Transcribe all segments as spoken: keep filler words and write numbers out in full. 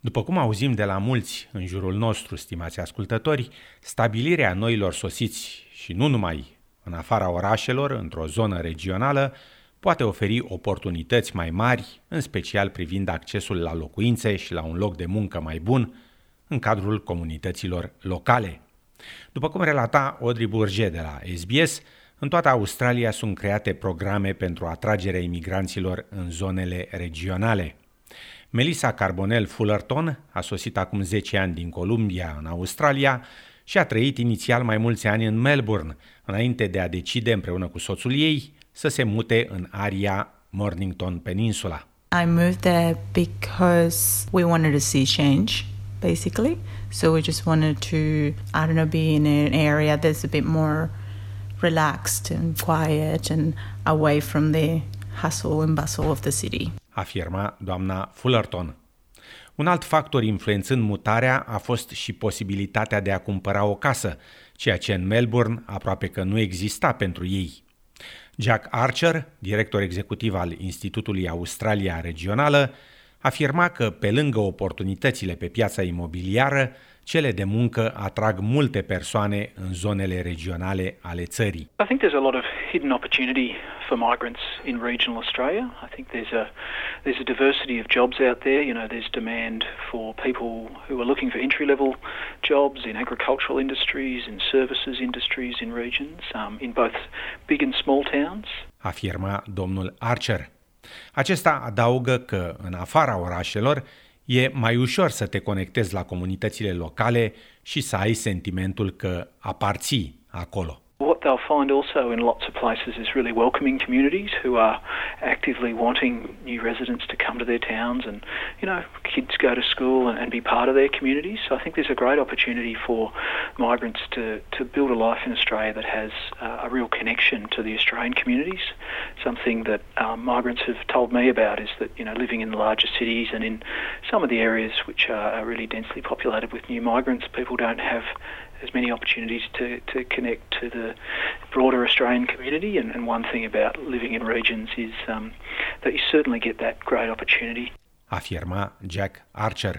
După cum auzim de la mulți în jurul nostru, stimați ascultători, stabilirea noilor sosiți și nu numai în afara orașelor, într-o zonă regională, poate oferi oportunități mai mari, în special privind accesul la locuințe și la un loc de muncă mai bun în cadrul comunităților locale. După cum relata Audrey Bourget de la S B S, în toată Australia sunt create programe pentru atragerea imigranților în zonele regionale. Melissa Carbonell Fullerton a sosit acum zece ani din Columbia, în Australia, și a trăit inițial mai mulți ani în Melbourne, înainte de a decide împreună cu soțul ei să se mute în area Mornington Peninsula. I moved there because we wanted to see change, basically. So we just wanted to, I don't know, be in an area that's a bit more relaxed and quiet and away from the hustle and bustle of the city. Afirma doamna Fullerton. Un alt factor influențând mutarea a fost și posibilitatea de a cumpăra o casă, ceea ce în Melbourne aproape că nu exista pentru ei. Jack Archer, director executiv al Institutului Australia Regională, afirma că, pe lângă oportunitățile pe piața imobiliară, cele de muncă atrag multe persoane în zonele regionale ale țării. I think there's a lot of hidden opportunity for migrants in regional Australia. I think there's a there's a diversity of jobs out there. You know, there's demand for people who are looking for entry-level jobs in agricultural industries, in services industries in regions, um, in both big and small towns. Afirma domnul Archer. Acesta adaugă că, în afara orașelor, e mai ușor să te conectezi la comunitățile locale și să ai sentimentul că aparții acolo. What they'll find also in lots of places is really welcoming communities who are actively wanting new residents to come to their towns and, you know, kids go to school and, and be part of their communities. So I think there's a great opportunity for migrants to, to build a life in Australia that has uh, a real connection to the Australian communities. Something that um, migrants have told me about is that, you know, living in the larger cities and in some of the areas which are, are really densely populated with new migrants, people don't have as many opportunities to, to connect to the broader Australian community, and, and one thing about living in regions is um, that you certainly get that great opportunity. Afirma Jack Archer.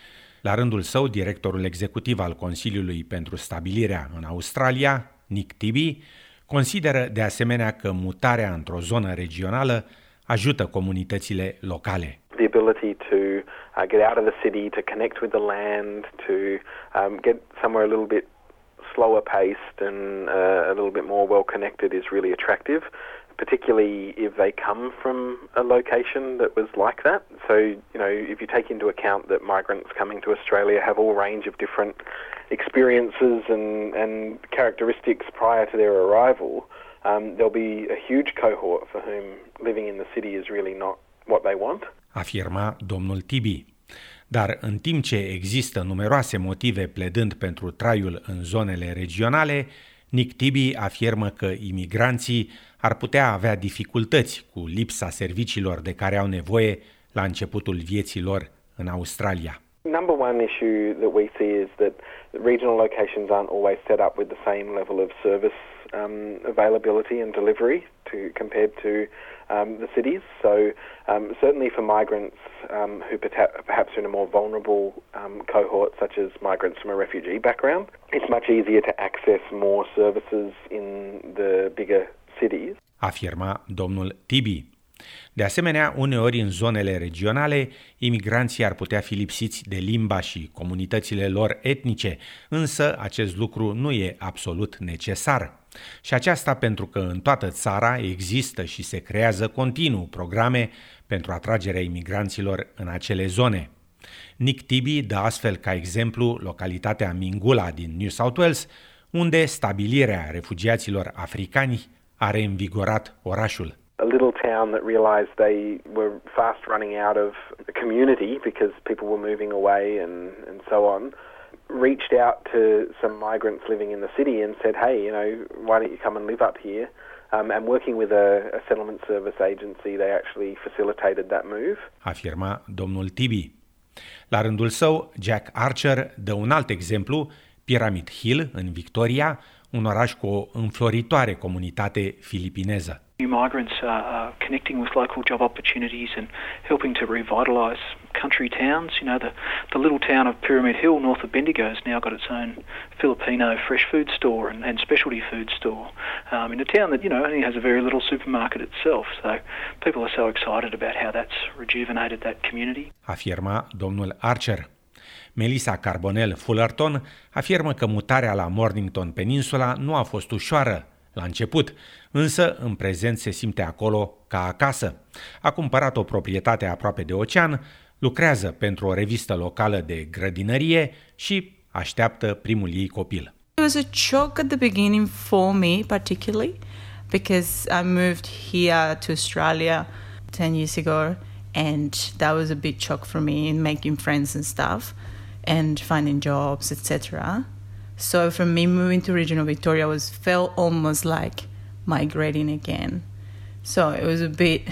La rândul său, directorul executiv al Consiliului pentru Stabilirea în Australia, Nick Tibby, consideră de asemenea că mutarea într-o zonă regională ajută comunitățile locale. The ability to uh, get out of the city, to connect with the land, to um, get somewhere a little bit slower paced and uh, a little bit more well connected is really attractive, particularly if they come from a location that was like that. So, you know, if you take into account that migrants coming to Australia have all range of different experiences and, and characteristics prior to their arrival, um, there'll be a huge cohort for whom living in the city is really not what they want. Afirma domnul Tibby. Dar în timp ce există numeroase motive pledând pentru traiul în zonele regionale, Nick Tibby afirmă că imigranții ar putea avea dificultăți cu lipsa serviciilor de care au nevoie la începutul vieții lor în Australia. Number one issue that we see is that regional locations aren't always set up with the same level of service um, availability and delivery to compared to um, the cities. So um, certainly for migrants um, who perhaps are in a more vulnerable um, cohort, such as migrants from a refugee background, it's much easier to access more services in the bigger cities. Afirma domnul Tibby. De asemenea, uneori în zonele regionale, imigranții ar putea fi lipsiți de limba și comunitățile lor etnice, însă acest lucru nu e absolut necesar. Și aceasta pentru că în toată țara există și se creează continuu programe pentru atragerea imigranților în acele zone. Nick Tibby dă astfel ca exemplu localitatea Mingula din New South Wales, unde stabilirea refugiaților africani a reînvigorat orașul. A little town that realised they were fast running out of a community because people were moving away and, and so on, reached out to some migrants living in the city and said, hey, you know, why don't you come and live up here? Um, and working with a, a settlement service agency, they actually facilitated that move. Afirma domnul Tibby. La rândul său, Jack Archer dă un alt exemplu, Pyramid Hill, în Victoria, un oraș cu o înfloritoare comunitate filipineză. New migrants are, are connecting with local job opportunities and helping to revitalise country towns. You know, the, the little town of Pyramid Hill north of Bendigo has now got its own Filipino fresh food store and, and specialty food store um, in a town that, you know, only has a very little supermarket itself. So people are so excited about how that's rejuvenated that community. Afirma domnul Archer. Melissa Carbonell Fullerton afirmă că mutarea la Mornington Peninsula nu a fost ușoară la început, însă în prezent se simte acolo ca acasă. A cumpărat o proprietate aproape de ocean, lucrează pentru o revistă locală de grădinărie și așteaptă primul ei copil. It was a shock at the beginning for me particularly because I moved here to Australia ten years ago and that was a big shock for me in making friends and stuff and finding jobs, et cetera. So for me, moving to regional Victoria was felt almost like migrating again. So it was a bit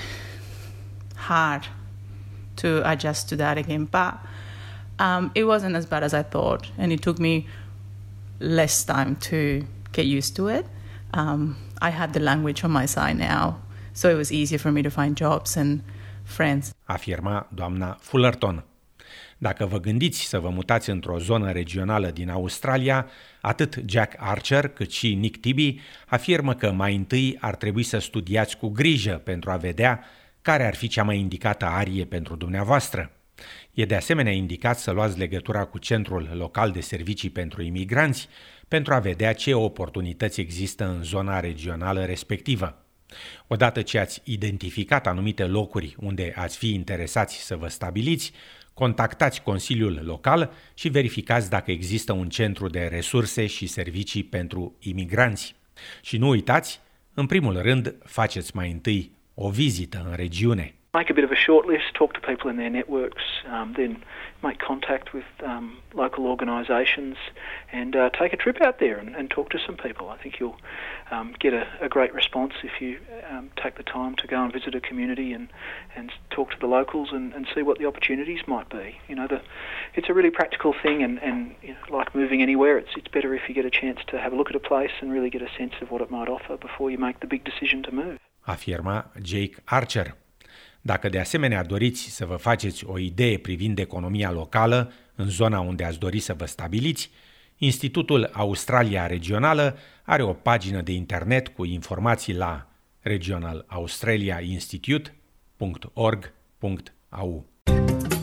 hard to adjust to that again. But um, it wasn't as bad as I thought. And it took me less time to get used to it. Um, I have the language on my side now. So it was easier for me to find jobs and friends. Afirma doamna Fullerton. Dacă vă gândiți să vă mutați într-o zonă regională din Australia, atât Jack Archer cât și Nick Tibby afirmă că mai întâi ar trebui să studiați cu grijă pentru a vedea care ar fi cea mai indicată arie pentru dumneavoastră. E de asemenea indicat să luați legătura cu Centrul Local de Servicii pentru Imigranți pentru a vedea ce oportunități există în zona regională respectivă. Odată ce ați identificat anumite locuri unde ați fi interesați să vă stabiliți, contactați Consiliul Local și verificați dacă există un centru de resurse și servicii pentru imigranți. Și nu uitați, în primul rând, faceți mai întâi o vizită în regiune. Make a bit of a short list, talk to people in their networks, um, then make contact with um, local organisations and uh, take a trip out there and, and talk to some people. I think you'll um, get a, a great response if you um, take the time to go and visit a community and, and talk to the locals and, and see what the opportunities might be. You know, the, it's a really practical thing and, and you know, like moving anywhere, it's, it's better if you get a chance to have a look at a place and really get a sense of what it might offer before you make the big decision to move. Afirma Jake Archer. Dacă de asemenea doriți să vă faceți o idee privind economia locală în zona unde ați dori să vă stabiliți, Institutul Australia Regională are o pagină de internet cu informații la regional australia institute punct org punct a u.